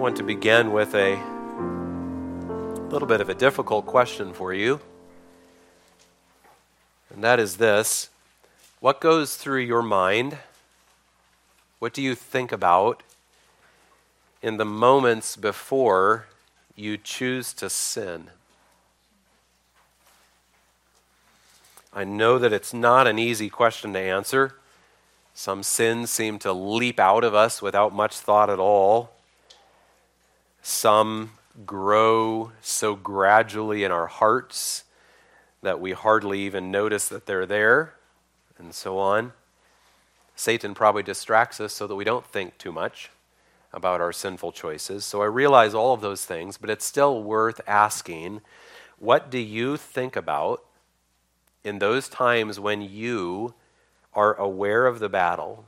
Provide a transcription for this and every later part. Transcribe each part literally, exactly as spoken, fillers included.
want to begin with a little bit of a difficult question for you. And that is this: what goes through your mind? What do you think about in the moments before you choose to sin? I know that it's not an easy question to answer. Some sins seem to leap out of us without much thought at all. Some grow so gradually in our hearts that we hardly even notice that they're there, and so on. Satan probably distracts us so that we don't think too much about our sinful choices. So I realize all of those things, but it's still worth asking, what do you think about in those times when you are aware of the battle?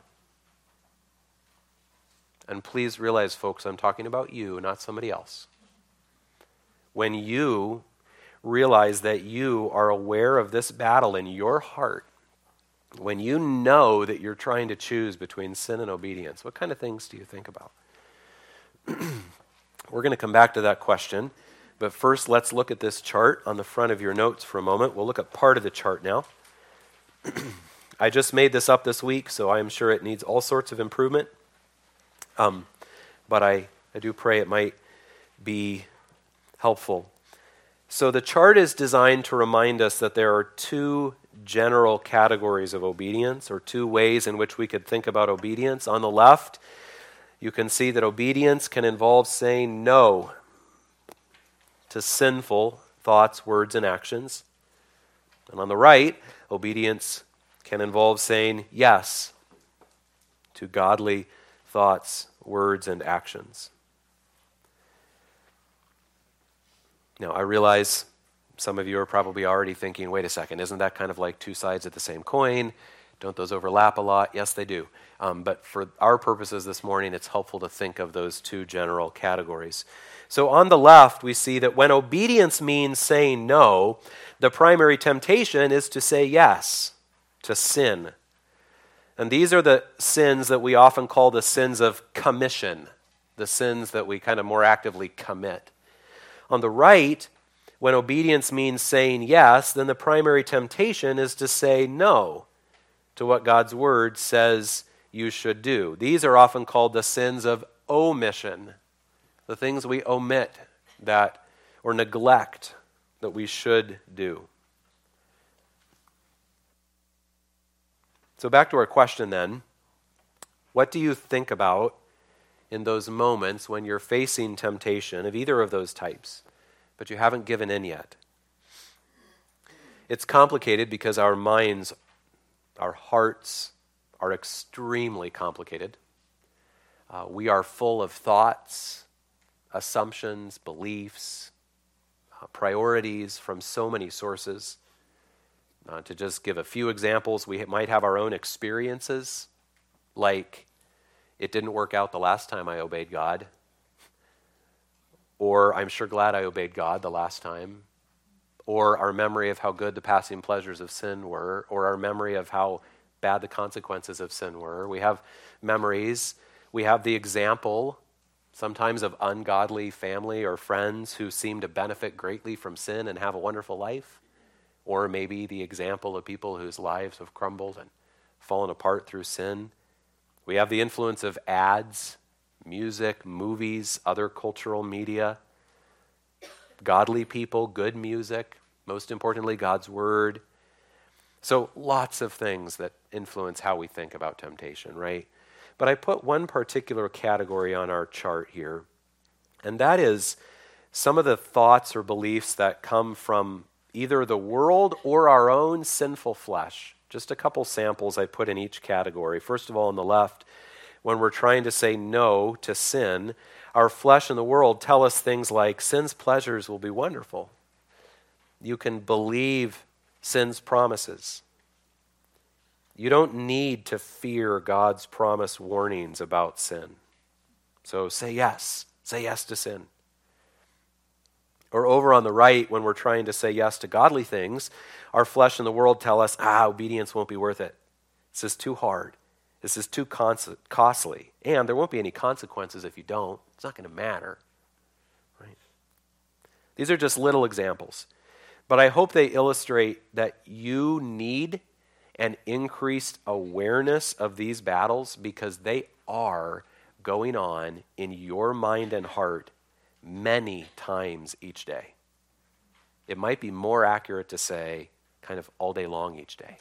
And please realize, folks, I'm talking about you, not somebody else. When you realize that you are aware of this battle in your heart, when you know that you're trying to choose between sin and obedience, what kind of things do you think about? We're going to come back to that question, but first let's look at this chart on the front of your notes for a moment. We'll look at part of the chart now. I just made this up this week, so I'm sure it needs all sorts of improvement. Um, but I, I do pray it might be helpful. So the chart is designed to remind us that there are two general categories of obedience, or two ways in which we could think about obedience. On the left, you can see that obedience can involve saying no to sinful thoughts, words, and actions. And on the right, obedience can involve saying yes to godly thoughts, words, and actions. Now, I realize some of you are probably already thinking, wait a second, isn't that kind of like two sides of the same coin? Don't those overlap a lot? Yes, they do. Um, but for our purposes this morning, it's helpful to think of those two general categories. So on the left, we see that when obedience means saying no, the primary temptation is to say yes, to sin. And these are the sins that we often call the sins of commission, the sins that we kind of more actively commit. On the right, when obedience means saying yes, then the primary temptation is to say no to what God's word says you should do. These are often called the sins of omission, the things we omit that or neglect that we should do. So back to our question then, what do you think about in those moments when you're facing temptation of either of those types, but you haven't given in yet? It's complicated because our minds, our hearts are extremely complicated. Uh, we are full of thoughts, assumptions, beliefs, uh, priorities from so many sources. Uh, to just give a few examples, we might have our own experiences, like it didn't work out the last time I obeyed God, or I'm sure glad I obeyed God the last time, or our memory of how good the passing pleasures of sin were, or our memory of how bad the consequences of sin were. We have memories. We have the example sometimes of ungodly family or friends who seem to benefit greatly from sin and have a wonderful life. Or maybe the example of people whose lives have crumbled and fallen apart through sin. We have the influence of ads, music, movies, other cultural media, godly people, good music, most importantly, God's word. So lots of things that influence how we think about temptation, right? But I put one particular category on our chart here, and that is some of the thoughts or beliefs that come from either the world or our own sinful flesh. Just a couple samples I put in each category. First of all, on the left, when we're trying to say no to sin, our flesh and the world tell us things like, sin's pleasures will be wonderful. You can believe sin's promises. You don't need to fear God's promised warnings about sin. So say yes. Say yes to sin. Or over on the right, when we're trying to say yes to godly things, our flesh and the world tell us, ah, obedience won't be worth it. This is too hard. This is too cons- costly, and there won't be any consequences if you don't. It's not going to matter. Right? These are just little examples, but I hope they illustrate that you need an increased awareness of these battles because they are going on in your mind and heart many times each day. It might be more accurate to say kind of all day long each day.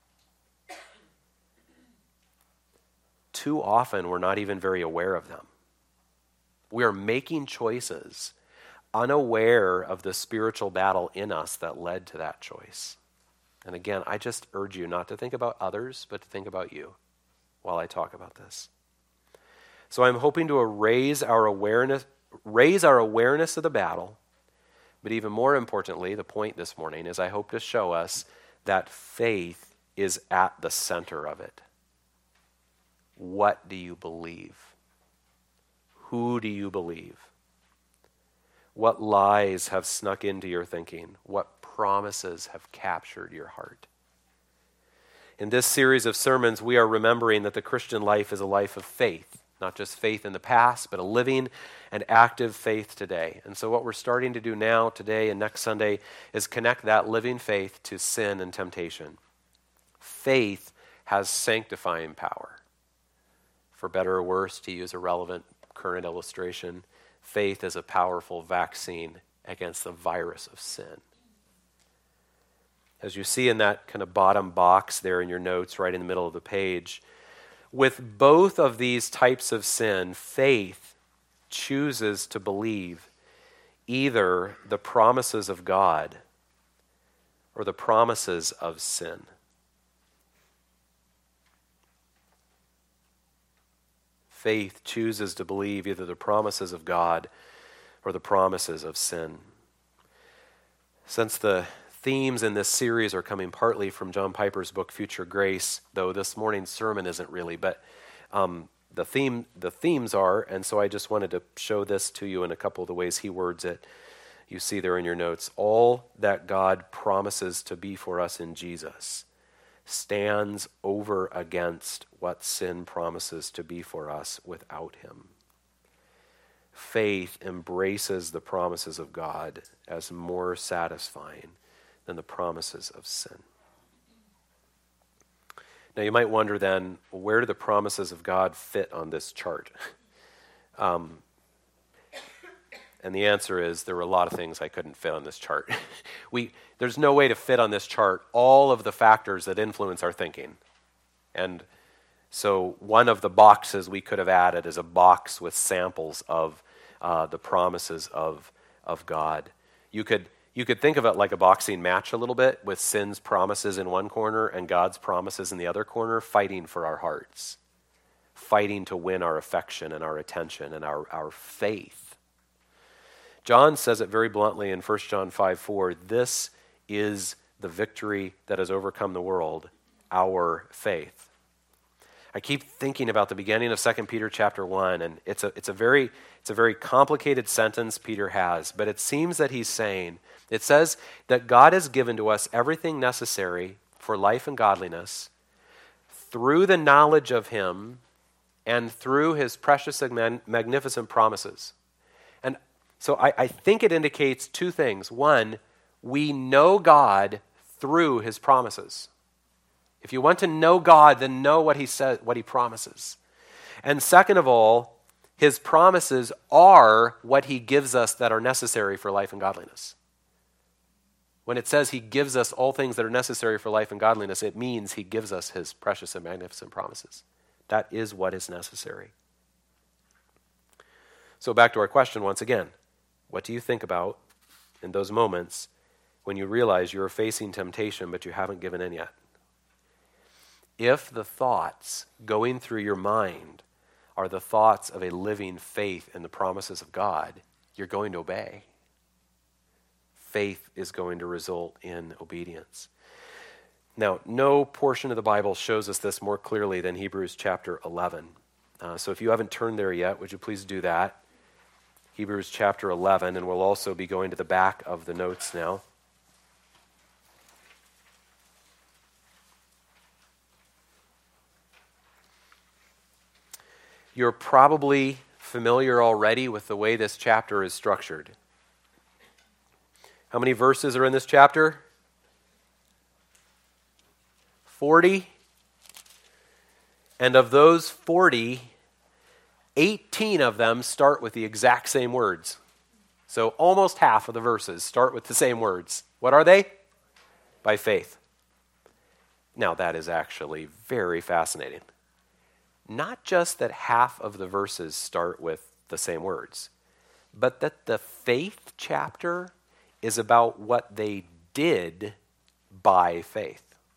Too often, we're not even very aware of them. We are making choices unaware of the spiritual battle in us that led to that choice. And again, I just urge you not to think about others, but to think about you while I talk about this. So I'm hoping to raise our awareness, raise our awareness of the battle, but even more importantly, the point this morning is I hope to show us that faith is at the center of it. What do you believe? Who do you believe? What lies have snuck into your thinking? What promises have captured your heart? In this series of sermons, we are remembering that the Christian life is a life of faith, not just faith in the past, but a living and active faith today. And so what we're starting to do now, today and next Sunday, is connect that living faith to sin and temptation. Faith has sanctifying power. For better or worse, to use a relevant current illustration, faith is a powerful vaccine against the virus of sin. As you see in that kind of bottom box there in your notes, right in the middle of the page, with both of these types of sin, faith chooses to believe either the promises of God or the promises of sin. Faith chooses to believe either the promises of God or the promises of sin. Since the themes in this series are coming partly from John Piper's book, Future Grace, though this morning's sermon isn't really, but um, the theme, the themes are, and so I just wanted to show this to you in a couple of the ways he words it. You see there in your notes, all that God promises to be for us in Jesus stands over against what sin promises to be for us without him. Faith embraces the promises of God as more satisfying than the promises of sin. Now you might wonder then, where do the promises of God fit on this chart? Um, and the answer is there were a lot of things I couldn't fit on this chart. we There's no way to fit on this chart all of the factors that influence our thinking. And so one of the boxes we could have added is a box with samples of uh, the promises of, of God. You could You could think of it like a boxing match a little bit, with sin's promises in one corner and God's promises in the other corner, fighting for our hearts, fighting to win our affection and our attention and our, our faith. John says it very bluntly in First John five four, this is the victory that has overcome the world, our faith. I keep thinking about the beginning of Second Peter chapter one, and it's a, it's a very, it's a very complicated sentence Peter has, but it seems that he's saying, it says that God has given to us everything necessary for life and godliness through the knowledge of him and through his precious and magnificent promises. And so I, I think it indicates two things. One, we know God through his promises. If you want to know God, then know what he says, what he promises. And second of all, his promises are what he gives us that are necessary for life and godliness. When it says he gives us all things that are necessary for life and godliness, it means he gives us his precious and magnificent promises. That is what is necessary. So back to our question once again. What do you think about in those moments when you realize you're facing temptation but you haven't given in yet? If the thoughts going through your mind are the thoughts of a living faith in the promises of God, you're going to obey. Faith is going to result in obedience. Now, no portion of the Bible shows us this more clearly than Hebrews chapter eleven. Uh, so if you haven't turned there yet, would you please do that? Hebrews chapter eleven, and we'll also be going to the back of the notes now. You're probably familiar already with the way this chapter is structured. How many verses are in this chapter? forty. And of those forty, eighteen of them start with the exact same words. So almost half of the verses start with the same words. What are they? By faith. Now that is actually very fascinating. Not just that half of the verses start with the same words, but that the faith chapter is about what they did by faith.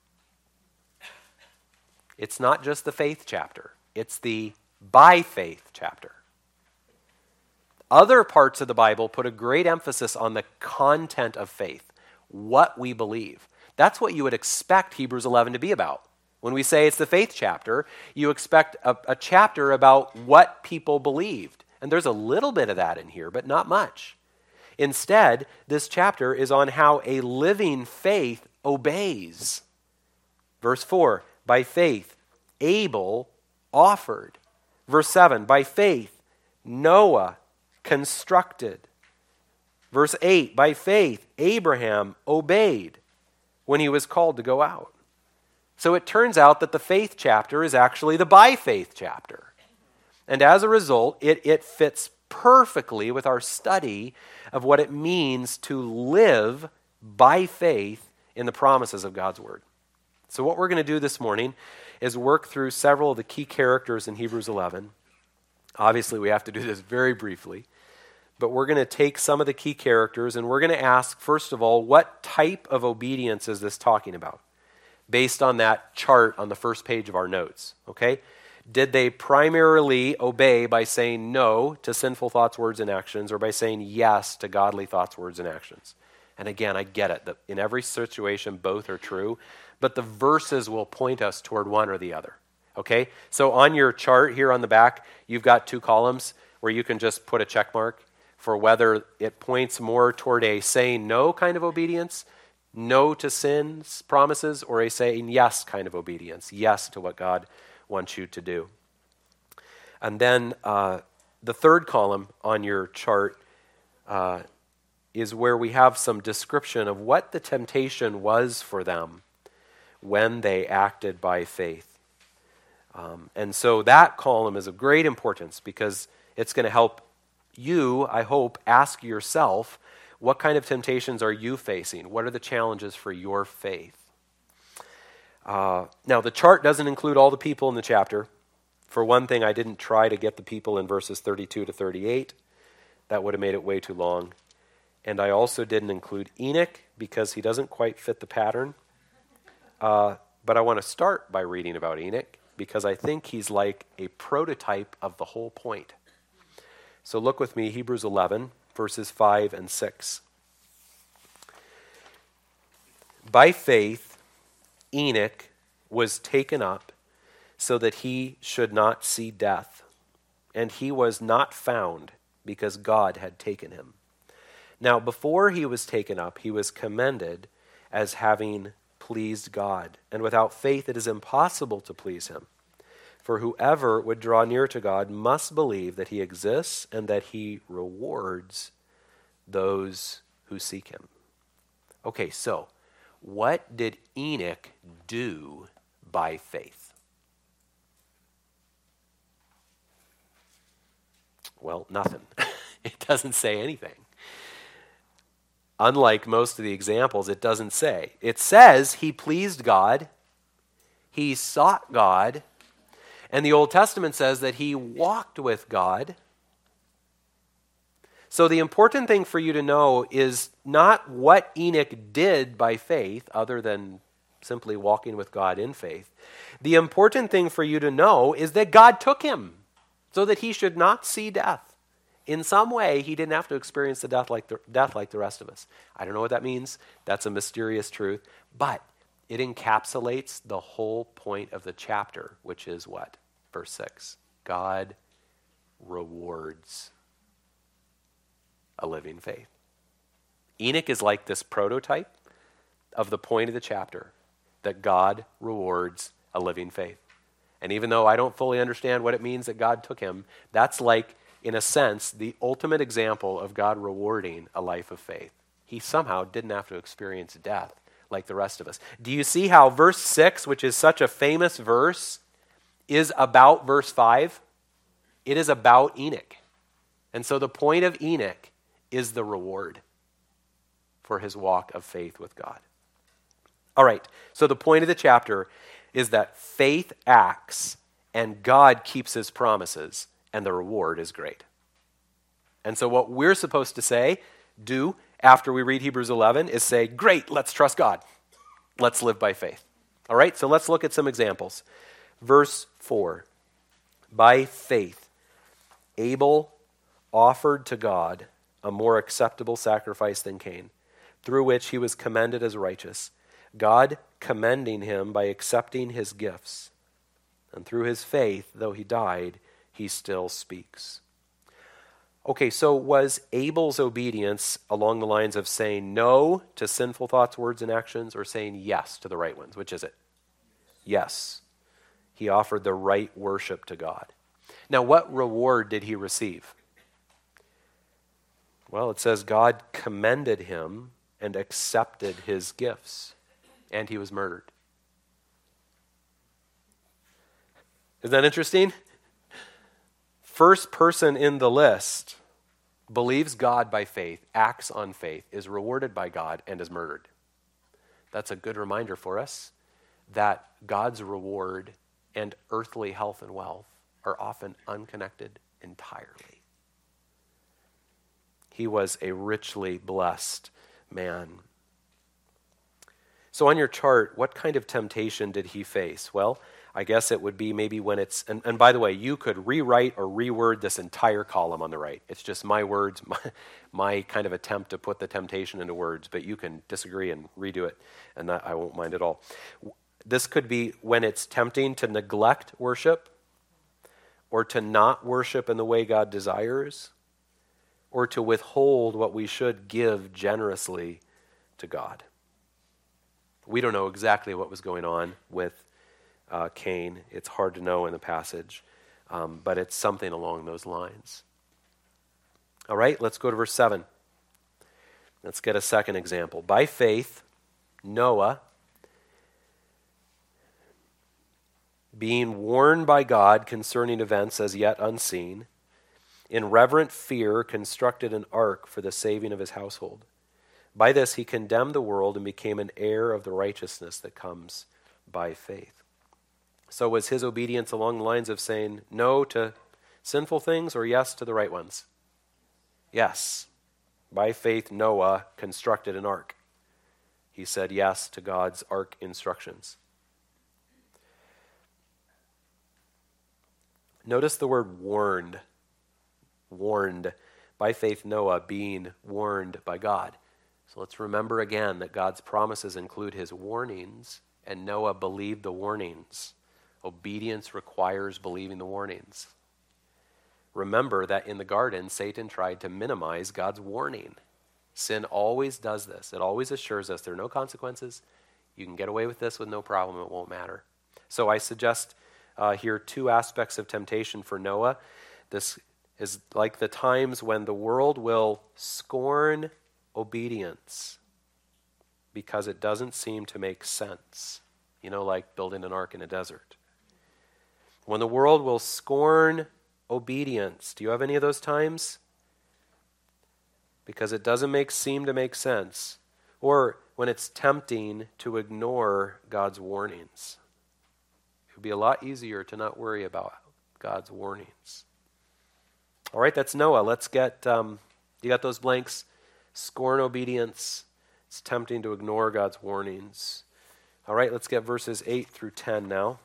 It's not just the faith chapter. It's the by faith chapter. Other parts of the Bible put a great emphasis on the content of faith, what we believe. That's what you would expect Hebrews eleven to be about. When we say it's the faith chapter, you expect a, a chapter about what people believed. And there's a little bit of that in here, but not much. Instead, this chapter is on how a living faith obeys. Verse four, by faith, Abel offered. Verse seven, by faith, Noah constructed. Verse eight, by faith, Abraham obeyed when he was called to go out. So it turns out that the faith chapter is actually the by faith chapter. And as a result, it, it fits perfectly with our study of what it means to live by faith in the promises of God's word. So what we're going to do this morning is work through several of the key characters in Hebrews eleven. Obviously, we have to do this very briefly. But we're going to take some of the key characters and we're going to ask, first of all, what type of obedience is this talking about? Based on that chart on the first page of our notes, okay? Did they primarily obey by saying no to sinful thoughts, words, and actions, or by saying yes to godly thoughts, words, and actions? And again, I get it, that in every situation, both are true, but the verses will point us toward one or the other, okay? So on your chart here on the back, you've got two columns where you can just put a check mark for whether it points more toward a saying no kind of obedience, no to sin's promises, or a saying yes kind of obedience, yes to what God wants you to do. And then uh, the third column on your chart uh, is where we have some description of what the temptation was for them when they acted by faith. Um, and so that column is of great importance because it's going to help you, I hope, ask yourself, what kind of temptations are you facing? What are the challenges for your faith? Uh, now, the chart doesn't include all the people in the chapter. For one thing, I didn't try to get the people in verses thirty-two to thirty-eight. That would have made it way too long. And I also didn't include Enoch because he doesn't quite fit the pattern. Uh, but I want to start by reading about Enoch because I think he's like a prototype of the whole point. So look with me, Hebrews eleven, verses five and six. By faith, Enoch was taken up so that he should not see death, and he was not found because God had taken him. Now, before he was taken up, he was commended as having pleased God, and without faith it is impossible to please him. For whoever would draw near to God must believe that he exists and that he rewards those who seek him. Okay, so what did Enoch do by faith? Well, nothing. It doesn't say anything. Unlike most of the examples, it doesn't say. It says he pleased God, he sought God, and the Old Testament says that he walked with God. So the important thing for you to know is not what Enoch did by faith, other than simply walking with God in faith. The important thing for you to know is that God took him so that he should not see death. In some way, he didn't have to experience the death like the, death like the rest of us. I don't know what that means. That's a mysterious truth. But it encapsulates the whole point of the chapter, which is what? Verse six. God rewards a living faith. Enoch is like this prototype of the point of the chapter, that God rewards a living faith. And even though I don't fully understand what it means that God took him, that's like, in a sense, the ultimate example of God rewarding a life of faith. He somehow didn't have to experience death like the rest of us. Do you see how verse six, which is such a famous verse, is about verse five? It is about Enoch. And so the point of Enoch is the reward for his walk of faith with God. All right, so the point of the chapter is that faith acts and God keeps his promises, and the reward is great. And so what we're supposed to say, do, after we read Hebrews eleven, is say, great, let's trust God. Let's live by faith. All right, so let's look at some examples. Verse four, by faith, Abel offered to God a more acceptable sacrifice than Cain, through which he was commended as righteous, God commending him by accepting his gifts. And through his faith, though he died, he still speaks. Okay, so was Abel's obedience along the lines of saying no to sinful thoughts, words, and actions, or saying yes to the right ones? Which is it? Yes. He offered the right worship to God. Now, what reward did he receive? Well, it says God commended him and accepted his gifts, and he was murdered. Isn't that interesting? First person in the list believes God by faith, acts on faith, is rewarded by God, and is murdered. That's a good reminder for us that God's reward and earthly health and wealth are often unconnected entirely. He was a richly blessed man. So on your chart, what kind of temptation did he face? Well, I guess it would be maybe when it's, and, and by the way, you could rewrite or reword this entire column on the right. It's just my words, my, my kind of attempt to put the temptation into words, but you can disagree and redo it, and that I won't mind at all. This could be when it's tempting to neglect worship, or to not worship in the way God desires, or to withhold what we should give generously to God. We don't know exactly what was going on with uh, Cain. It's hard to know in the passage, um, but it's something along those lines. All right, let's go to verse seven. Let's get a second example. By faith, Noah, being warned by God concerning events as yet unseen, in reverent fear constructed an ark for the saving of his household. By this he condemned the world and became an heir of the righteousness that comes by faith. So was his obedience along the lines of saying no to sinful things or yes to the right ones? Yes. By faith, Noah constructed an ark. He said yes to God's ark instructions. Notice the word warned. Warned. By faith, Noah being warned by God. So let's remember again that God's promises include his warnings, and Noah believed the warnings. Obedience requires believing the warnings. Remember that in the garden, Satan tried to minimize God's warning. Sin always does this. It always assures us there are no consequences. You can get away with this with no problem. It won't matter. So I suggest uh, here two aspects of temptation for Noah. This is like the times when the world will scorn obedience because it doesn't seem to make sense. You know, like building an ark in a desert. When the world will scorn obedience. Do you have any of those times? Because it doesn't make seem to make sense. Or when it's tempting to ignore God's warnings. It would be a lot easier to not worry about God's warnings. All right, that's Noah. Let's get, um, you got those blanks? Scorn obedience. It's tempting to ignore God's warnings. All right, let's get verses eight through ten now.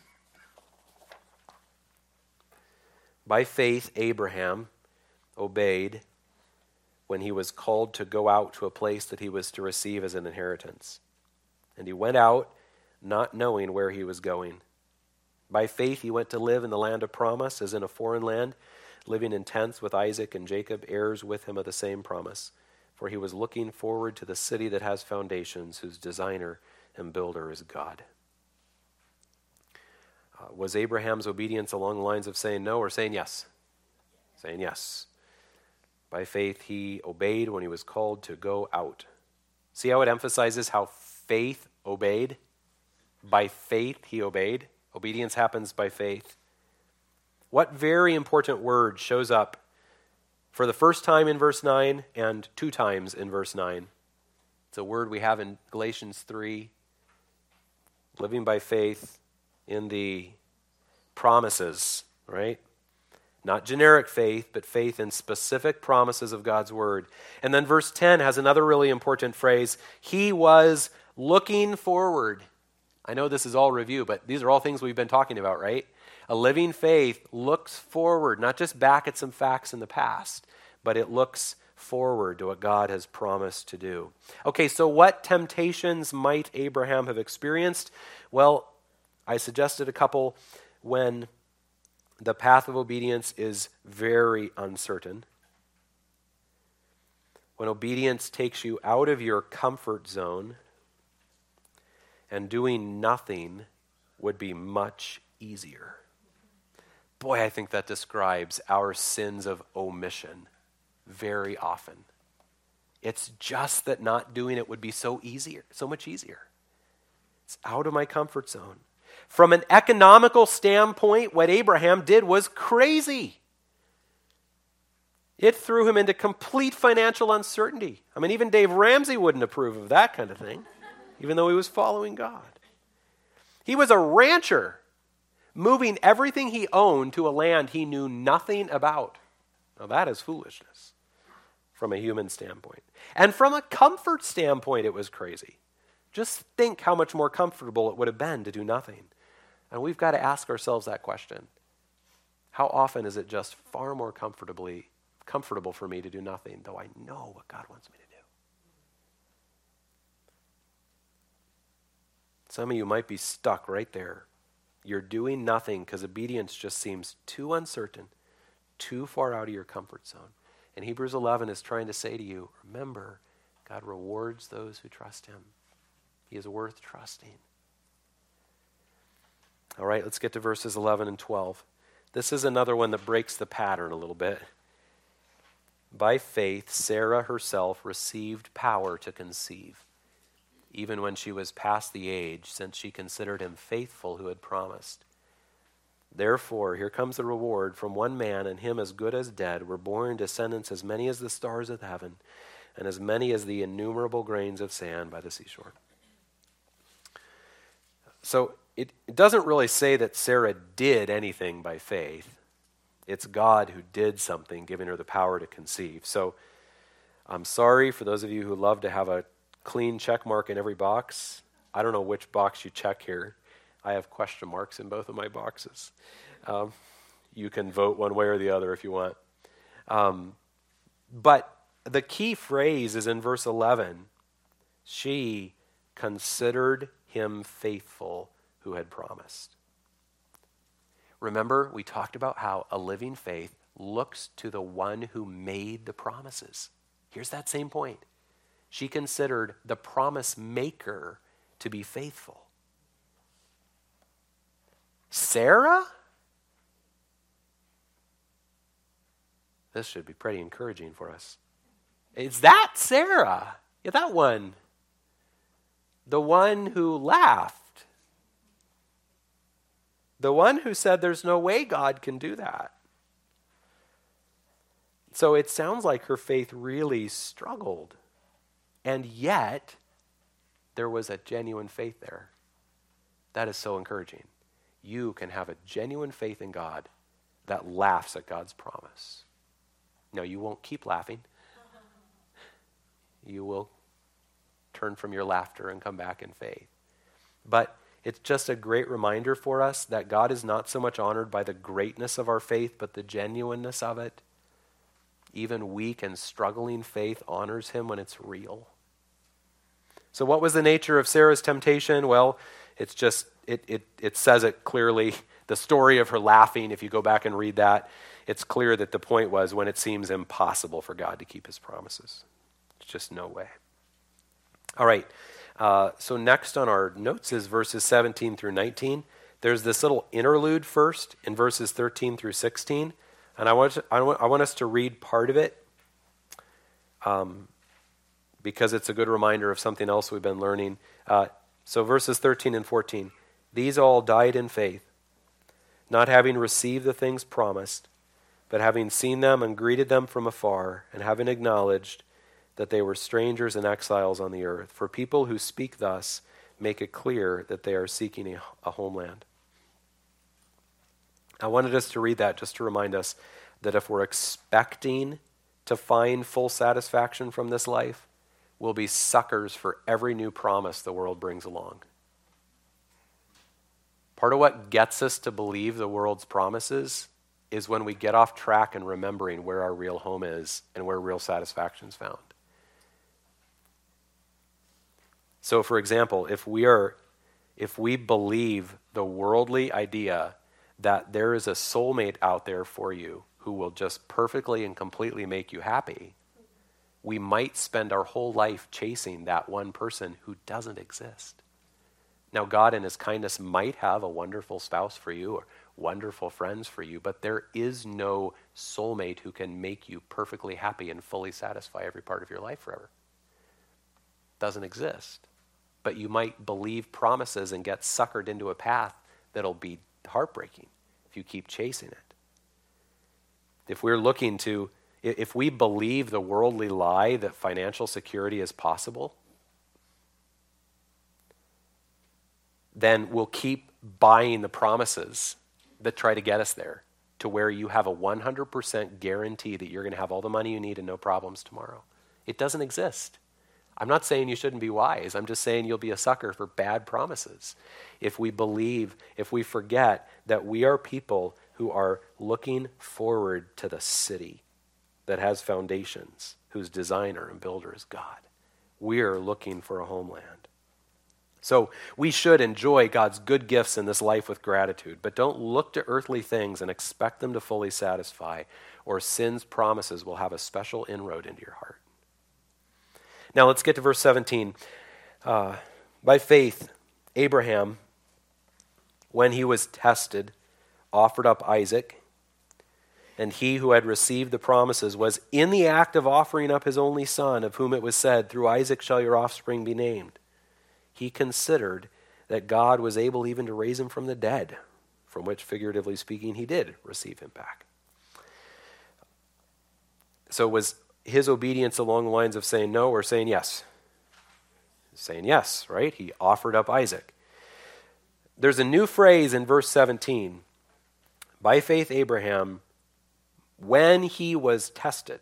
By faith, Abraham obeyed when he was called to go out to a place that he was to receive as an inheritance. And he went out not knowing where he was going. By faith, he went to live in the land of promise, as in a foreign land, living in tents with Isaac and Jacob, heirs with him of the same promise. For he was looking forward to the city that has foundations, whose designer and builder is God. Uh, was Abraham's obedience along the lines of saying no or saying yes? Saying yes. By faith, he obeyed when he was called to go out. See how it emphasizes how faith obeyed? By faith, he obeyed. Obedience happens by faith. What very important word shows up for the first time in verse nine and two times in verse nine? It's a word we have in Galatians three. Living by faith in the promises, right? Not generic faith, but faith in specific promises of God's word. And then verse ten has another really important phrase. He was looking forward. I know this is all review, but these are all things we've been talking about, right? A living faith looks forward, not just back at some facts in the past, but it looks forward to what God has promised to do. Okay, so what temptations might Abraham have experienced? Well, I suggested a couple. When the path of obedience is very uncertain, when obedience takes you out of your comfort zone, and doing nothing would be much easier. Boy, I think that describes our sins of omission very often. It's just that not doing it would be so easier, so much easier. It's out of my comfort zone. From an economical standpoint, what Abraham did was crazy. It threw him into complete financial uncertainty. I mean, even Dave Ramsey wouldn't approve of that kind of thing, even though he was following God. He was a rancher, moving everything he owned to a land he knew nothing about. Now that is foolishness from a human standpoint. And from a comfort standpoint, it was crazy. Just think how much more comfortable it would have been to do nothing. And we've got to ask ourselves that question. How often is it just far more comfortably comfortable for me to do nothing, though I know what God wants me to do? Some of you might be stuck right there. You're doing nothing because obedience just seems too uncertain, too far out of your comfort zone. And Hebrews eleven is trying to say to you, remember, God rewards those who trust him. He is worth trusting. All right, let's get to verses eleven and twelve. This is another one that breaks the pattern a little bit. By faith, Sarah herself received power to conceive, even when she was past the age, since she considered him faithful who had promised. Therefore, here comes the reward. From one man, and him as good as dead, were born descendants as many as the stars of heaven, and as many as the innumerable grains of sand by the seashore. So it, it doesn't really say that Sarah did anything by faith. It's God who did something, giving her the power to conceive. So I'm sorry for those of you who love to have a clean check mark in every box. I don't know which box you check here. I have question marks in both of my boxes. Um, you can vote one way or the other if you want. Um, but the key phrase is in verse eleven. She considered him faithful who had promised. Remember, we talked about how a living faith looks to the one who made the promises. Here's that same point. She considered the promise maker to be faithful. Sarah? This should be pretty encouraging for us. Is that Sarah? Yeah, that one. The one who laughed. The one who said there's no way God can do that. So it sounds like her faith really struggled. And yet, there was a genuine faith there. That is so encouraging. You can have a genuine faith in God that laughs at God's promise. Now, you won't keep laughing. You will turn from your laughter and come back in faith. But it's just a great reminder for us that God is not so much honored by the greatness of our faith, but the genuineness of it. Even weak and struggling faith honors him when it's real. So what was the nature of Sarah's temptation? Well, it's just, it, it, it says it clearly. The story of her laughing, if you go back and read that, it's clear that the point was when it seems impossible for God to keep his promises. There's just no way. All right, uh, so next on our notes is verses seventeen through nineteen. There's this little interlude first in verses thirteen through sixteen, and I want, to, I want, I want us to read part of it um, because it's a good reminder of something else we've been learning. Uh, so verses thirteen and fourteen, these all died in faith, not having received the things promised, but having seen them and greeted them from afar, and having acknowledged that they were strangers and exiles on the earth. For people who speak thus make it clear that they are seeking a, a homeland. I wanted us to read that just to remind us that if we're expecting to find full satisfaction from this life, we'll be suckers for every new promise the world brings along. Part of what gets us to believe the world's promises is when we get off track and remembering where our real home is and where real satisfaction is found. So, for example, if we are, if we believe the worldly idea that there is a soulmate out there for you who will just perfectly and completely make you happy, we might spend our whole life chasing that one person who doesn't exist. Now, God in his kindness might have a wonderful spouse for you or wonderful friends for you, but there is no soulmate who can make you perfectly happy and fully satisfy every part of your life forever. Doesn't exist. But you might believe promises and get suckered into a path that'll be heartbreaking if you keep chasing it. If we're looking to, if we believe the worldly lie that financial security is possible, then we'll keep buying the promises that try to get us there to where you have a one hundred percent guarantee that you're going to have all the money you need and no problems tomorrow. It doesn't exist. I'm not saying you shouldn't be wise. I'm just saying you'll be a sucker for bad promises. If we believe, if we forget that we are people who are looking forward to the city that has foundations, whose designer and builder is God. We are looking for a homeland. So we should enjoy God's good gifts in this life with gratitude, but don't look to earthly things and expect them to fully satisfy, or sin's promises will have a special inroad into your heart. Now let's get to verse seventeen. Uh, by faith, Abraham, when he was tested, offered up Isaac, and he who had received the promises was in the act of offering up his only son, of whom it was said, "Through Isaac shall your offspring be named." He considered that God was able even to raise him from the dead, from which, figuratively speaking, he did receive him back. So was his obedience along the lines of saying no or saying yes? Saying yes, right? He offered up Isaac. There's a new phrase in verse seventeen. By faith, Abraham, when he was tested.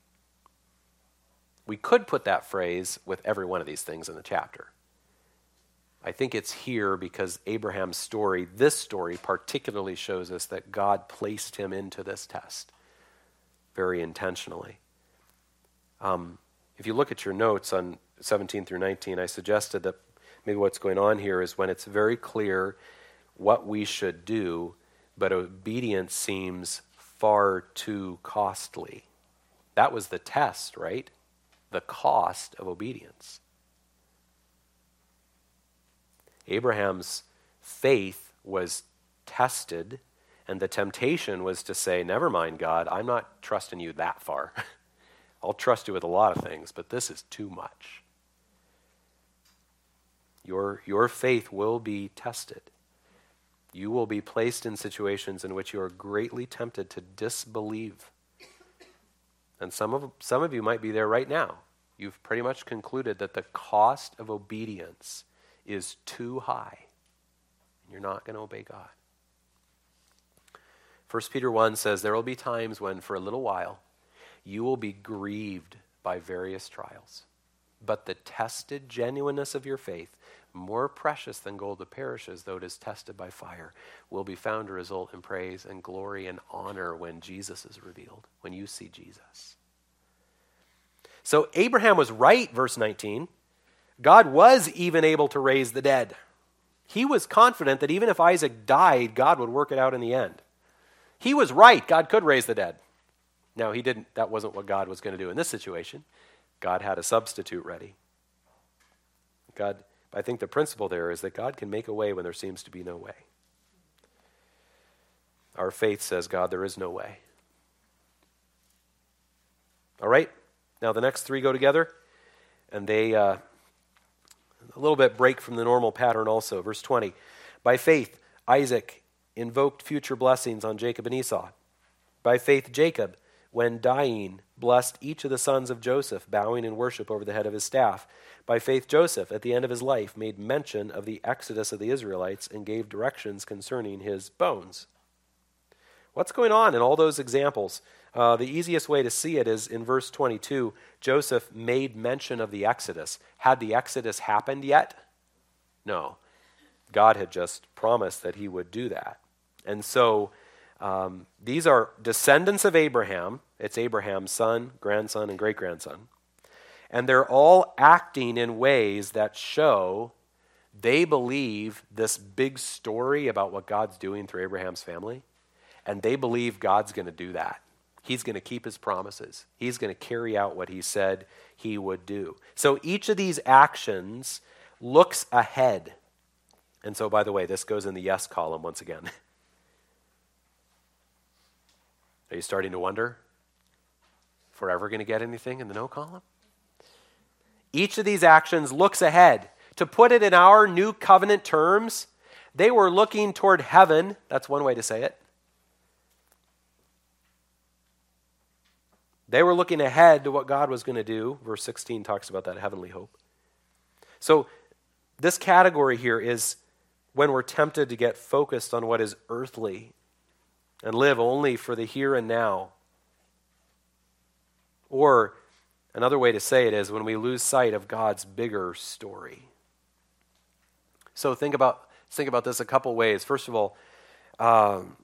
We could put that phrase with every one of these things in the chapter. I think it's here because Abraham's story, this story particularly shows us that God placed him into this test very intentionally. Um, if you look at your notes on seventeen through nineteen, I suggested that maybe what's going on here is when it's very clear what we should do, but obedience seems far too costly. That was the test, right? The cost of obedience. Abraham's faith was tested, and the temptation was to say, never mind, God, I'm not trusting you that far. I'll trust you with a lot of things, but this is too much. Your, your faith will be tested. You will be placed in situations in which you are greatly tempted to disbelieve. And some of, some of you might be there right now. You've pretty much concluded that the cost of obedience is too high, and you're not going to obey God. First Peter one says, there will be times when, for a little while, you will be grieved by various trials. But the tested genuineness of your faith, more precious than gold that perishes, though it is tested by fire, will be found to result in praise and glory and honor when Jesus is revealed, when you see Jesus. So Abraham was right, verse nineteen. God was even able to raise the dead. He was confident that even if Isaac died, God would work it out in the end. He was right. God could raise the dead. Now, he didn't. That wasn't what God was going to do in this situation. God had a substitute ready. God, I think the principle there is that God can make a way when there seems to be no way. Our faith says, God, there is no way. All right? Now the next three go together, and they uh, a little bit break from the normal pattern also. Verse twenty, by faith, Isaac invoked future blessings on Jacob and Esau. By faith, Jacob, when dying, blessed each of the sons of Joseph, bowing in worship over the head of his staff. By faith, Joseph, at the end of his life, made mention of the exodus of the Israelites and gave directions concerning his bones. What's going on in all those examples? Uh, the easiest way to see it is in verse twenty-two, Joseph made mention of the Exodus. Had the Exodus happened yet? No. God had just promised that he would do that. And so um, these are descendants of Abraham. It's Abraham's son, grandson, and great-grandson. And they're all acting in ways that show they believe this big story about what God's doing through Abraham's family. And they believe God's going to do that. He's going to keep his promises. He's going to carry out what he said he would do. So each of these actions looks ahead. And so, by the way, this goes in the yes column once again. Are you starting to wonder if we're ever going to get anything in the no column? Each of these actions looks ahead. To put it in our new covenant terms, they were looking toward heaven. That's one way to say it. They were looking ahead to what God was going to do. Verse sixteen talks about that heavenly hope. So this category here is when we're tempted to get focused on what is earthly and live only for the here and now. Or another way to say it is when we lose sight of God's bigger story. So think about think about this a couple ways. First of all, um,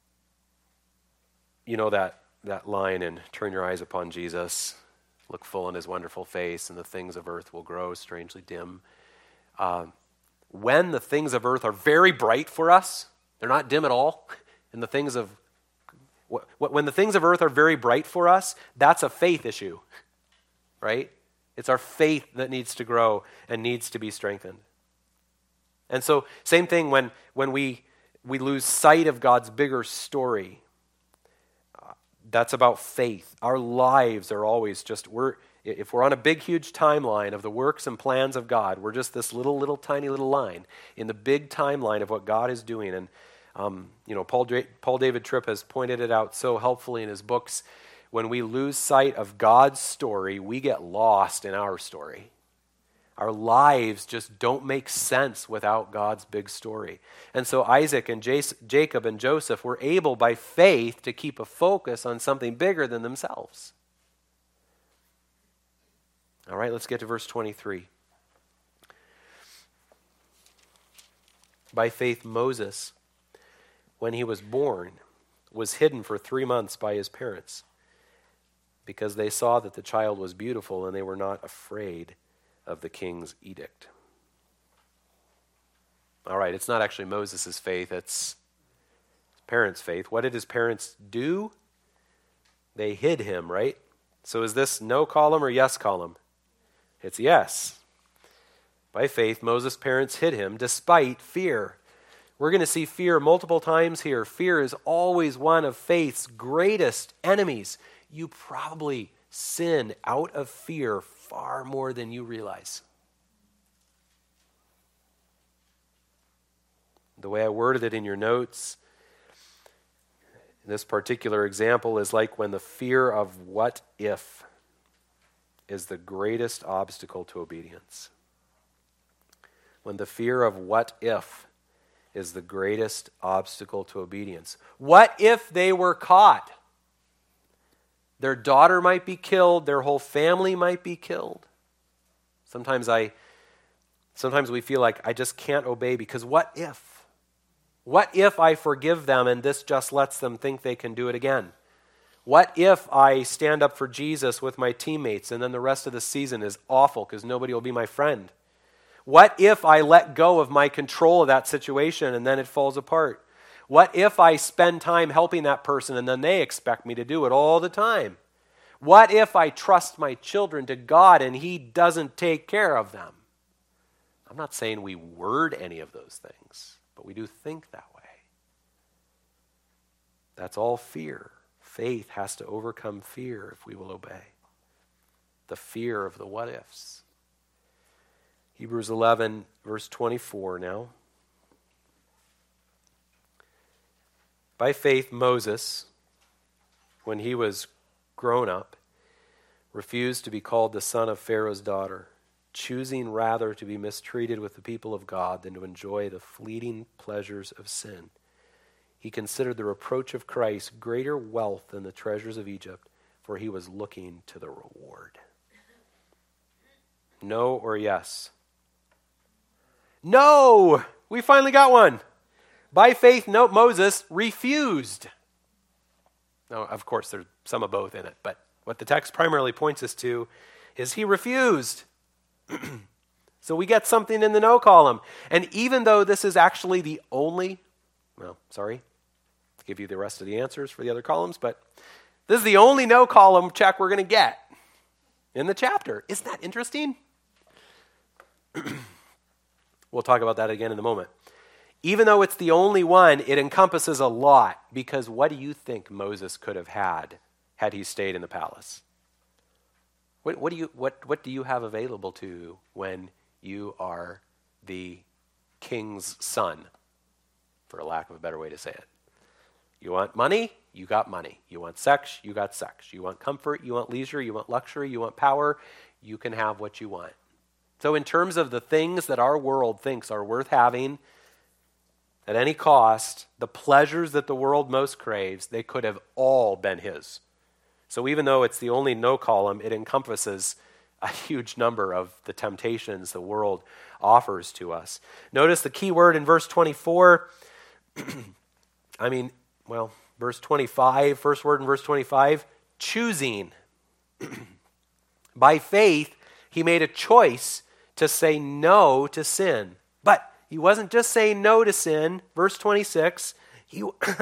you know that that line in Turn Your Eyes Upon Jesus, look full in his wonderful face, and the things of earth will grow strangely dim. Uh, when the things of earth are very bright for us, they're not dim at all, and the things of when the things of earth are very bright for us, that's a faith issue, right? It's our faith that needs to grow and needs to be strengthened. And so, same thing when when we we lose sight of God's bigger story. That's about faith. Our lives are always just, we're if we're on a big, huge timeline of the works and plans of God, we're just this little, little, tiny little line in the big timeline of what God is doing. And, um, you know, Paul, Paul David Tripp has pointed it out so helpfully in his books. When we lose sight of God's story, we get lost in our story. Our lives just don't make sense without God's big story. And so Isaac and Jacob and Joseph were able by faith to keep a focus on something bigger than themselves. All right, let's get to verse twenty-three. By faith, Moses, when he was born, was hidden for three months by his parents because they saw that the child was beautiful and they were not afraid of the king's edict. All right, it's not actually Moses' faith, it's his parents' faith. What did his parents do? They hid him, right? So is this no column or yes column? It's yes. By faith, Moses' parents hid him despite fear. We're going to see fear multiple times here. Fear is always one of faith's greatest enemies. You probably sin out of fear far more than you realize. The way I worded it in your notes, this particular example is like when the fear of what if is the greatest obstacle to obedience. When the fear of what if is the greatest obstacle to obedience. What if they were caught? Their daughter might be killed. Their whole family might be killed. Sometimes I, sometimes we feel like I just can't obey because what if? What if I forgive them and this just lets them think they can do it again? What if I stand up for Jesus with my teammates and then the rest of the season is awful because nobody will be my friend? What if I let go of my control of that situation and then it falls apart? What if I spend time helping that person and then they expect me to do it all the time? What if I trust my children to God and he doesn't take care of them? I'm not saying we word any of those things, but we do think that way. That's all fear. Faith has to overcome fear if we will obey. The fear of the what ifs. Hebrews eleven, verse twenty-four now. By faith, Moses, when he was grown up, refused to be called the son of Pharaoh's daughter, choosing rather to be mistreated with the people of God than to enjoy the fleeting pleasures of sin. He considered the reproach of Christ greater wealth than the treasures of Egypt, for he was looking to the reward. No or yes? No! We finally got one. By faith, no, Moses refused. Now, of course, there's some of both in it, but what the text primarily points us to is he refused. So we get something in the no column. And even though this is actually the only, well, sorry, I'll give you the rest of the answers for the other columns, but this is the only no column check we're going to get in the chapter. Isn't that interesting? We'll talk about that again in a moment. Even though it's the only one, it encompasses a lot, because what do you think Moses could have had had he stayed in the palace? What, what do you what what do you have available to you when you are the king's son, for a lack of a better way to say it? You want money? You got money. You want sex? You got sex. You want comfort? You want leisure? You want luxury? You want power? You can have what you want. So in terms of the things that our world thinks are worth having at any cost, the pleasures that the world most craves, they could have all been his. So even though it's the only no column, it encompasses a huge number of the temptations the world offers to us. Notice the key word in verse twenty-four. I mean, well, verse twenty-five, first word in verse twenty-five, choosing. By faith, he made a choice to say no to sin. But he wasn't just saying no to sin. Verse twenty-six, he...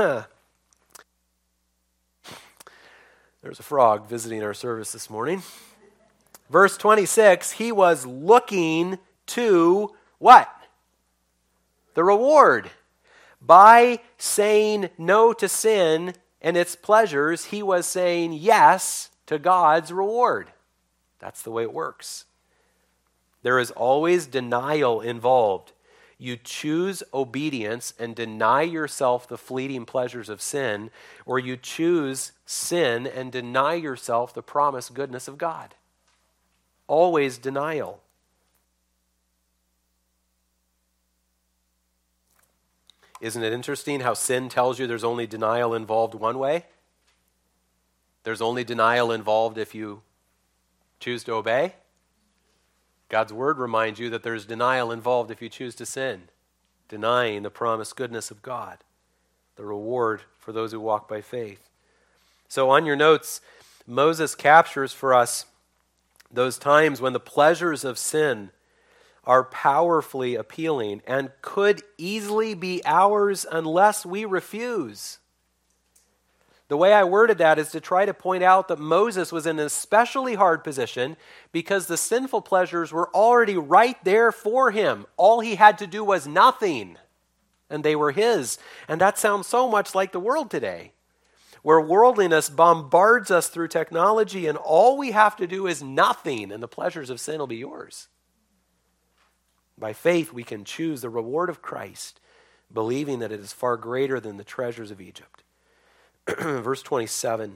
There's a frog visiting our service this morning. Verse twenty-six, he was looking to what? The reward. By saying no to sin and its pleasures, he was saying yes to God's reward. That's the way it works. There is always denial involved. You choose obedience and deny yourself the fleeting pleasures of sin, or you choose sin and deny yourself the promised goodness of God. Always denial. Isn't it interesting how sin tells you there's only denial involved one way? There's only denial involved if you choose to obey. God's word reminds you that there's denial involved if you choose to sin, denying the promised goodness of God, the reward for those who walk by faith. So on your notes, Moses captures for us those times when the pleasures of sin are powerfully appealing and could easily be ours unless we refuse. The way I worded that is to try to point out that Moses was in an especially hard position because the sinful pleasures were already right there for him. All he had to do was nothing, and they were his. And that sounds so much like the world today, where worldliness bombards us through technology, and all we have to do is nothing, and the pleasures of sin will be yours. By faith, we can choose the reward of Christ, believing that it is far greater than the treasures of Egypt. Verse twenty-seven,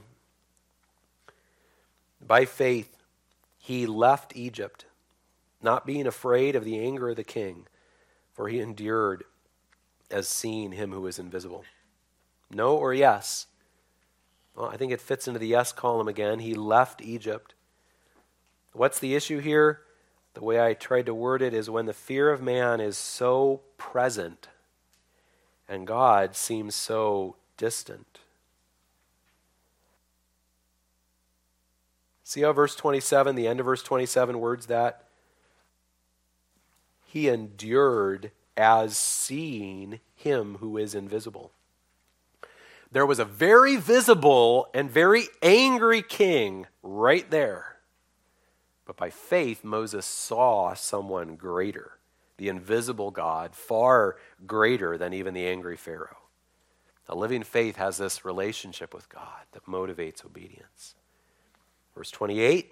by faith he left Egypt, not being afraid of the anger of the king, for he endured as seeing him who is invisible. No or yes? Well, I think it fits into the yes column again. He left Egypt. What's the issue here? The way I tried to word it is when the fear of man is so present and God seems so distant. See how verse twenty-seven, the end of verse twenty-seven words that? He endured as seeing him who is invisible. There was a very visible and very angry king right there. But by faith, Moses saw someone greater, the invisible God, far greater than even the angry Pharaoh. A living faith has this relationship with God that motivates obedience. Verse twenty-eight.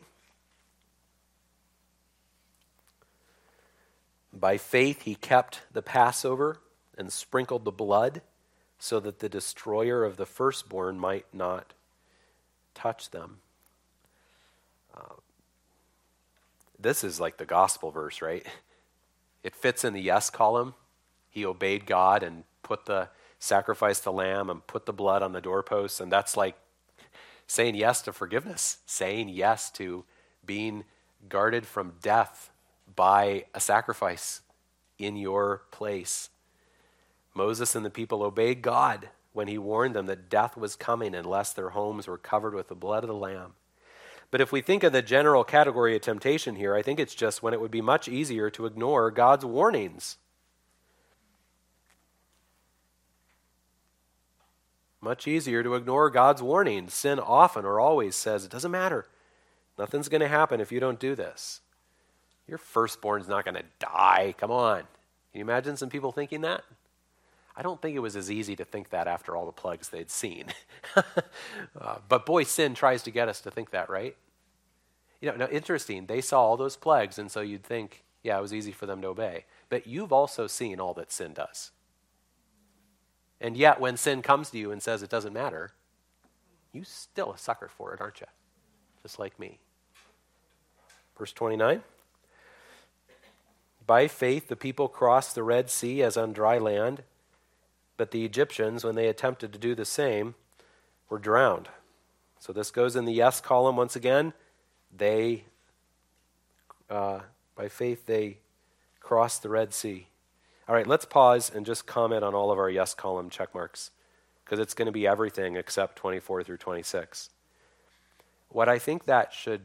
By faith he kept the Passover and sprinkled the blood so that the destroyer of the firstborn might not touch them. Uh, this is like the gospel verse, right? It fits in the yes column. He obeyed God and put the sacrifice the lamb and put the blood on the doorposts, and that's like saying yes to forgiveness, saying yes to being guarded from death by a sacrifice in your place. Moses and the people obeyed God when he warned them that death was coming unless their homes were covered with the blood of the Lamb. But if we think of the general category of temptation here, I think it's just when it would be much easier to ignore God's warnings. Much easier to ignore God's warnings. Sin often or always says, it doesn't matter. Nothing's going to happen if you don't do this. Your firstborn's not going to die. Come on. Can you imagine some people thinking that? I don't think it was as easy to think that after all the plagues they'd seen. uh, but boy, sin tries to get us to think that, right? You know, now, interesting, they saw all those plagues, and so you'd think, yeah, it was easy for them to obey. But you've also seen all that sin does. And yet, when sin comes to you and says it doesn't matter, you still a sucker for it, aren't you? Just like me. Verse twenty-nine. By faith, the people crossed the Red Sea as on dry land, but the Egyptians, when they attempted to do the same, were drowned. So this goes in the yes column once again. They, uh, by faith, they crossed the Red Sea. All right, let's pause and just comment on all of our yes column check marks, because it's going to be everything except twenty-four through twenty-six. What I think that should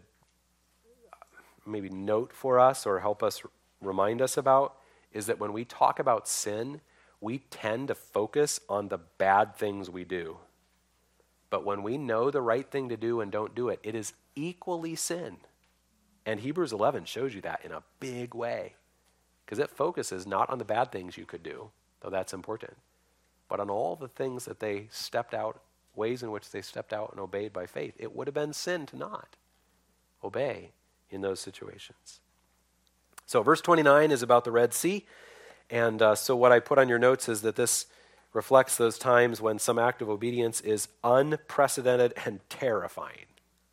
maybe note for us or help us remind us about is that when we talk about sin, we tend to focus on the bad things we do. But when we know the right thing to do and don't do it, it is equally sin. And Hebrews eleven shows you that in a big way, because it focuses not on the bad things you could do, though that's important, but on all the things that they stepped out, ways in which they stepped out and obeyed by faith. It would have been sin to not obey in those situations. So verse twenty-nine is about the Red Sea. And uh, so what I put on your notes is that this reflects those times when some act of obedience is unprecedented and terrifying.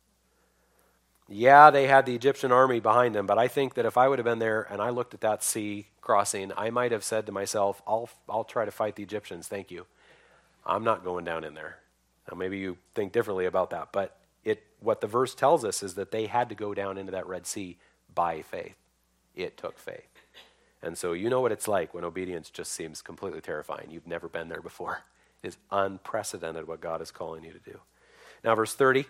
Yeah, they had the Egyptian army behind them, but I think that if I would have been there and I looked at that sea crossing, I might have said to myself, I'll, I'll try to fight the Egyptians, thank you. I'm not going down in there. Now maybe you think differently about that, but it what the verse tells us is that they had to go down into that Red Sea by faith. It took faith. And so you know what it's like when obedience just seems completely terrifying. You've never been there before. It is unprecedented what God is calling you to do. Now verse thirty.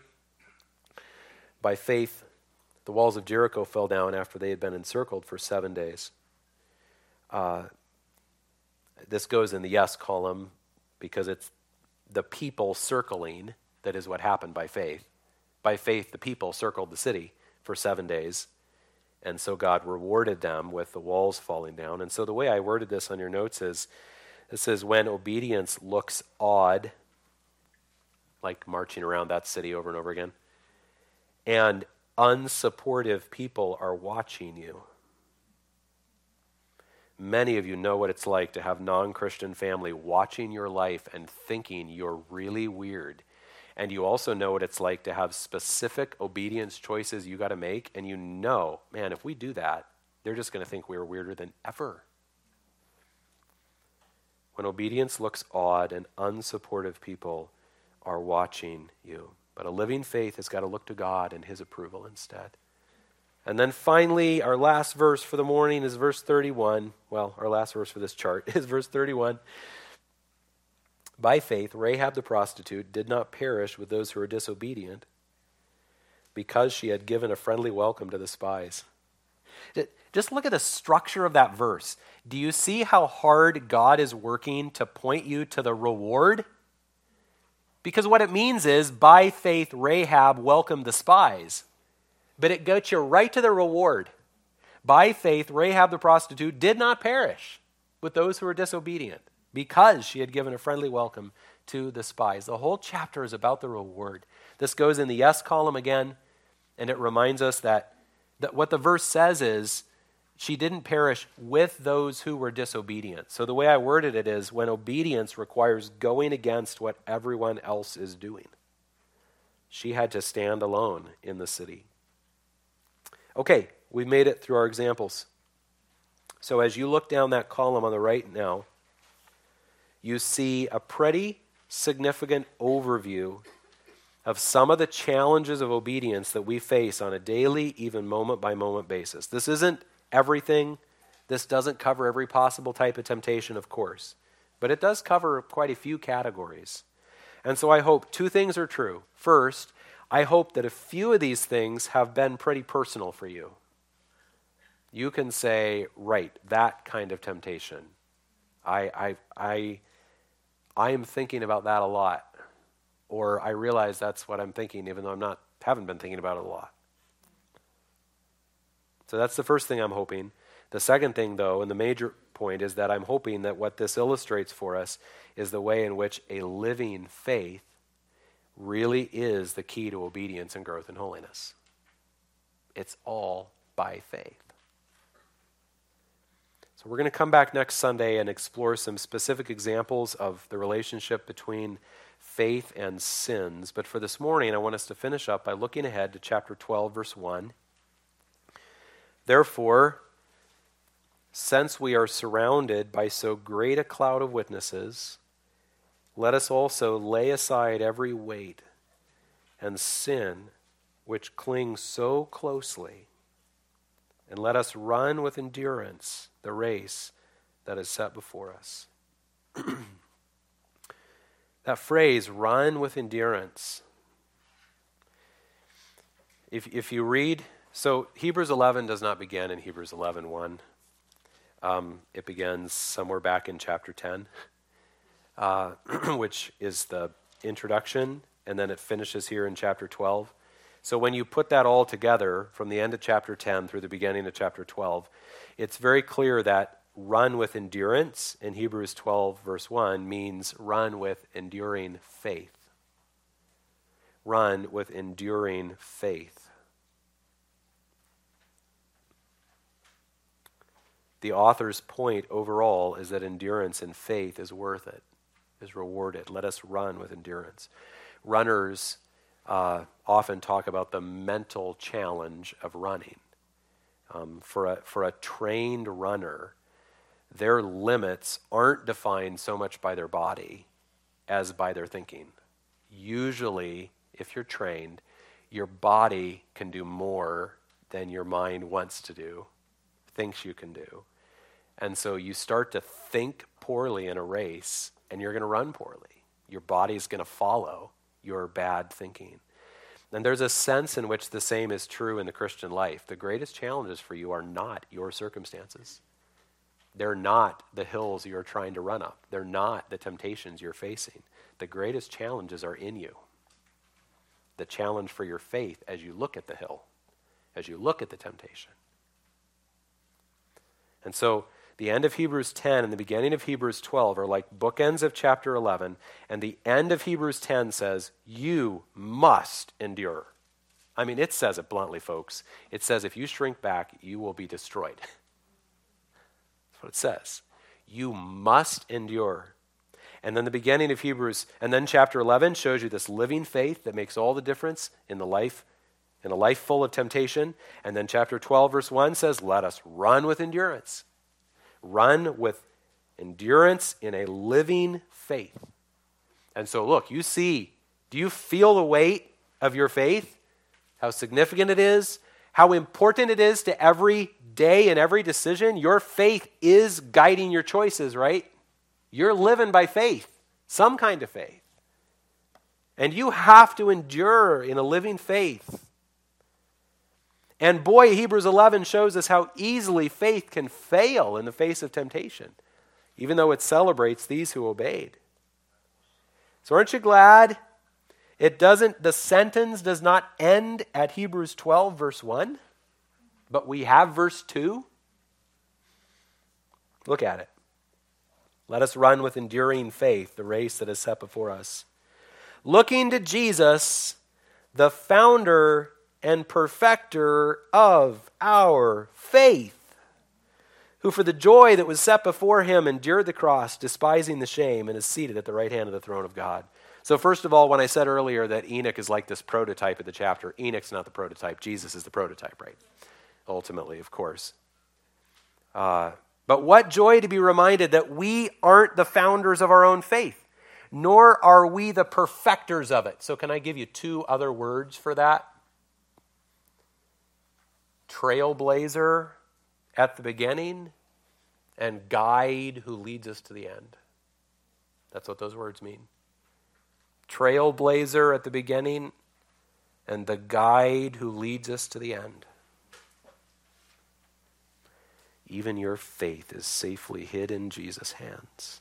By faith, the walls of Jericho fell down after they had been encircled for seven days. Uh, this goes in the yes column because it's the people circling that is what happened by faith. By faith, the people circled the city for seven days. And so God rewarded them with the walls falling down. And so the way I worded this on your notes is, it says, when obedience looks odd, like marching around that city over and over again, and unsupportive people are watching you. Many of you know what it's like to have non-Christian family watching your life and thinking you're really weird. And you also know what it's like to have specific obedience choices you got to make, and you know, man, if we do that, they're just going to think we're weirder than ever. When obedience looks odd and unsupportive people are watching you. But a living faith has got to look to God and his approval instead. And then finally, our last verse for the morning is verse thirty-one. Well, our last verse for this chart is verse thirty-one. By faith, Rahab the prostitute did not perish with those who were disobedient because she had given a friendly welcome to the spies. Just look at the structure of that verse. Do you see how hard God is working to point you to the reward? Because what it means is, by faith, Rahab welcomed the spies. But it gets you right to the reward. By faith, Rahab the prostitute did not perish with those who were disobedient, because she had given a friendly welcome to the spies. The whole chapter is about the reward. This goes in the yes column again, and it reminds us that, that what the verse says is, she didn't perish with those who were disobedient. So the way I worded it is, when obedience requires going against what everyone else is doing, she had to stand alone in the city. Okay, we've made it through our examples. So as you look down that column on the right now, you see a pretty significant overview of some of the challenges of obedience that we face on a daily, even moment-by-moment basis. This isn't everything. This doesn't cover every possible type of temptation, of course. But it does cover quite a few categories. And so I hope two things are true. First, I hope that a few of these things have been pretty personal for you. You can say, right, that kind of temptation. I, I, I, I am thinking about that a lot. Or I realize that's what I'm thinking, even though I'm not, haven't been thinking about it a lot. So that's the first thing I'm hoping. The second thing, though, and the major point, is that I'm hoping that what this illustrates for us is the way in which a living faith really is the key to obedience and growth in holiness. It's all by faith. So we're going to come back next Sunday and explore some specific examples of the relationship between faith and sins. But for this morning, I want us to finish up by looking ahead to chapter twelve, verse one. Therefore, since we are surrounded by so great a cloud of witnesses, let us also lay aside every weight and sin which clings so closely, and let us run with endurance the race that is set before us. That phrase, run with endurance. If, if you read... So Hebrews eleven does not begin in Hebrews eleven one. Um, it begins somewhere back in chapter ten, uh, which is the introduction, and then it finishes here in chapter twelve. So when you put that all together, from the end of chapter ten through the beginning of chapter twelve, it's very clear that run with endurance in Hebrews twelve verse one means run with enduring faith. Run with enduring faith. The author's point overall is that endurance and faith is worth it, is rewarded. Let us run with endurance. Runners uh, often talk about the mental challenge of running. Um, for a, for a trained runner, their limits aren't defined so much by their body as by their thinking. Usually, if you're trained, your body can do more than your mind wants to do, thinks you can do. And so you start to think poorly in a race, and you're going to run poorly. Your body's going to follow your bad thinking. And there's a sense in which the same is true in the Christian life. The greatest challenges for you are not your circumstances. They're not the hills you're trying to run up. They're not the temptations you're facing. The greatest challenges are in you. The challenge for your faith as you look at the hill, as you look at the temptation. And so the end of Hebrews ten and the beginning of Hebrews twelve are like bookends of chapter eleven, and the end of Hebrews ten says, you must endure. I mean, it says it bluntly, folks. It says if you shrink back, you will be destroyed. That's what it says. You must endure. And then the beginning of Hebrews, and then chapter eleven shows you this living faith that makes all the difference in the life, in a life full of temptation. And then chapter twelve, verse one says, let us run with endurance. Run with endurance in a living faith. And so look, you see, do you feel the weight of your faith? How significant it is? How important it is to every day and every decision? Your faith is guiding your choices, right? You're living by faith, some kind of faith. And you have to endure in a living faith. And boy, Hebrews eleven shows us how easily faith can fail in the face of temptation, even though it celebrates these who obeyed. So aren't you glad it doesn't, the sentence does not end at Hebrews twelve, verse one, but we have verse two? Look at it. Let us run with enduring faith the race that is set before us, looking to Jesus, the founder and perfecter of our faith, who for the joy that was set before him endured the cross, despising the shame, and is seated at the right hand of the throne of God. So first of all, when I said earlier that Enoch is like this prototype of the chapter, Enoch's not the prototype. Jesus is the prototype, right? Ultimately, of course. Uh, but what joy to be reminded that we aren't the founders of our own faith, nor are we the perfecters of it. So can I give you two other words for that? Trailblazer at the beginning, and guide who leads us to the end. That's what those words mean. Trailblazer at the beginning, and the guide who leads us to the end. Even your faith is safely hid in Jesus' hands.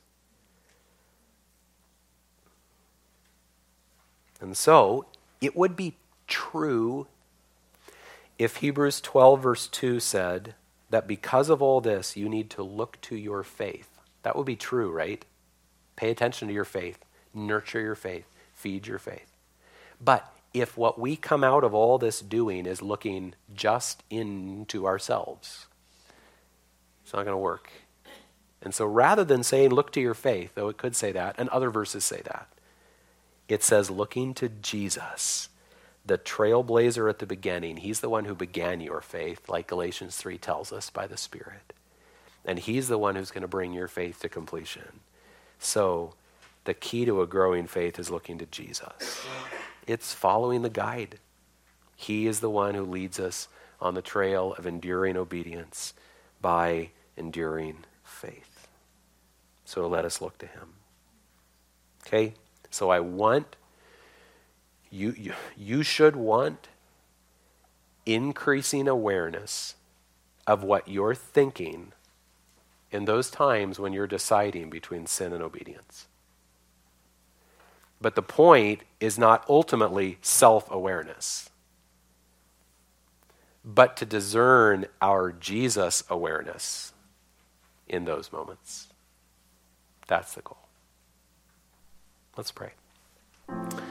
And so, it would be true if Hebrews twelve verse two said that because of all this, you need to look to your faith. That would be true, right? Pay attention to your faith. Nurture your faith. Feed your faith. But if what we come out of all this doing is looking just into ourselves, it's not going to work. And so rather than saying look to your faith, though it could say that, and other verses say that, it says looking to Jesus, the trailblazer at the beginning. He's the one who began your faith, like Galatians three tells us, by the Spirit. And he's the one who's going to bring your faith to completion. So the key to a growing faith is looking to Jesus. It's following the guide. He is the one who leads us on the trail of enduring obedience by enduring faith. So let us look to him. Okay? So I want You, you, you should want increasing awareness of what you're thinking in those times when you're deciding between sin and obedience. But the point is not ultimately self-awareness, but to discern our Jesus awareness in those moments. That's the goal. Let's pray.